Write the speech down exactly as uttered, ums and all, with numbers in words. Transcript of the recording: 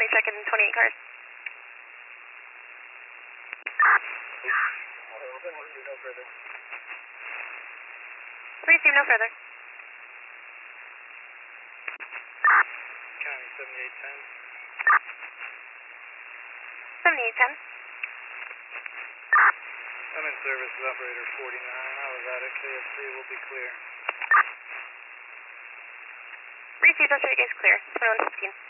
twenty second and twenty-eight cars. No further. Receive no further. County seventy-eight ten. seventy-eight ten. I'm in service with operator forty-nine. I was at it. K S three will be clear. Receive, that's right, guys, clear. twenty-one fifteen.